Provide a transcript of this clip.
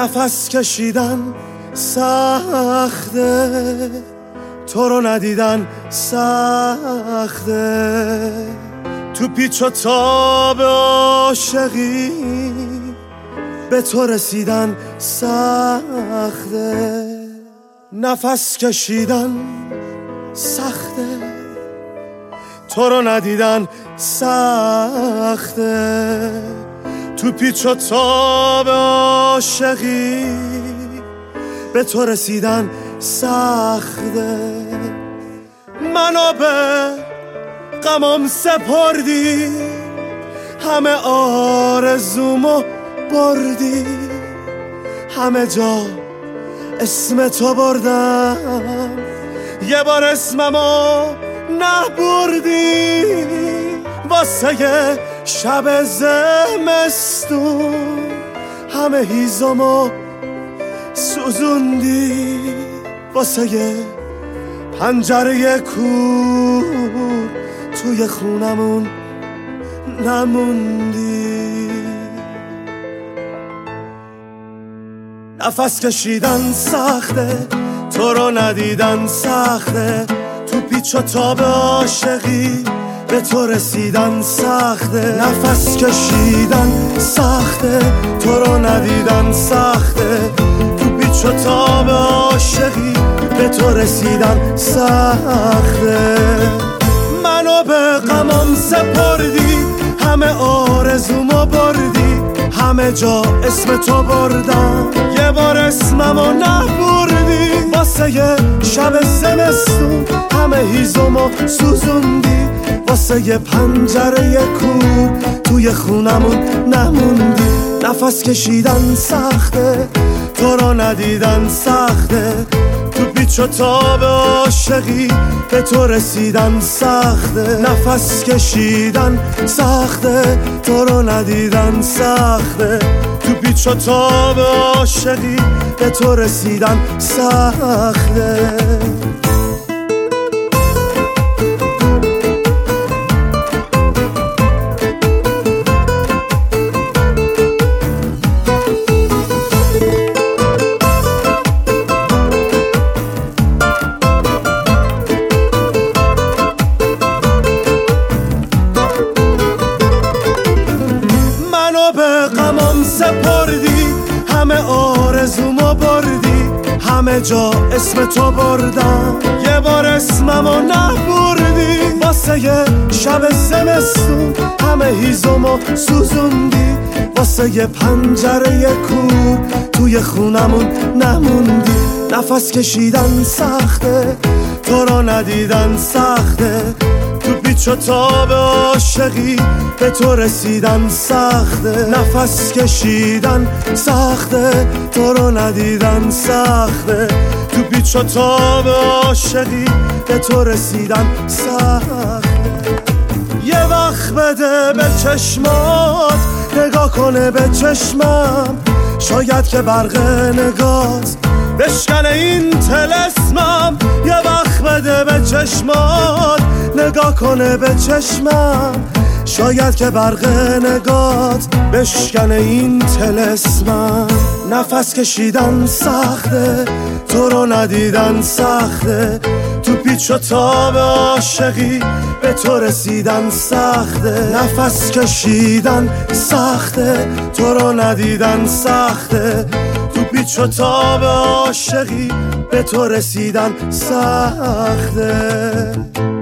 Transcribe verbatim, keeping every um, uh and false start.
نفس کشیدن سخته، تو رو ندیدن سخته، تو پیچ و تاب عاشقی به تو رسیدن سخته. نفس کشیدن سخته، تو رو ندیدن سخته، تو پیچ و تاب عاشقی به تو رسیدن سخته. منو به غمم سپردی، همه آرزومو بردی، همه جا اسم تو بردم، یه بار اسممو نبردی. واسه یه شب زمستون همه هیزمو سوزوندی، واسه یه پنجره کور توی خونمون نموندی. نفس کشیدن سخته، تو رو ندیدن سخته، تو پیچ و تاب عاشقی به تو رسیدن سخته. نفس کشیدن سخته، تو رو ندیدن سخته، تو پیچ و تاب عاشقی به تو رسیدن سخته. منو به غمم سپردی، همه آرزومو بردی، همه جا اسم تو بردم، یه بار اسممو نبردی. واسه یه شب زمستون همه هیزمو سوزوندی، واسه یه پنجره کور توی خونمون نموندی. نفس کشیدن سخته، تو رو ندیدن سخته، تو پیچ و تاب عاشقی به تو رسیدن سخته. نفس کشیدن سخته، تو رو ندیدن سخته، تو پیچ و تاب عاشقی به تو رسیدن سخته. به غمم سپردی، همه آرزومو بردی، همه جا اسم تو بردم، یه بار اسممو نبردی. واسه یه شب زمستون همه هیزمو سوزوندی، واسه یه پنجره کور توی خونمون نموندی. نفس کشیدن سخته، تو رو ندیدن سخته، تو پیچ و تاب عاشقی به تو رسیدن سخته. نفس کشیدن سخته، تو رو ندیدن سخته، تو پیچ و تاب عاشقی به تو رسیدن سخته. یه وقت بده به چشمات، نگاه کنه به چشمم، شاید که برق نگات بشکنه این طلسمم. یه وقت بده به چشمات، نگاه کنه به چشمم، شاید که برق نگات بشکنه این طلسمم. نفس کشیدن سخته، تو رو ندیدن سخته، تو پیچ و تاب عاشقی به تو رسیدن سخته. نفس کشیدن سخته، تو رو ندیدن سخته، تو پیچ و تاب عاشقی به تو رسیدن سخته.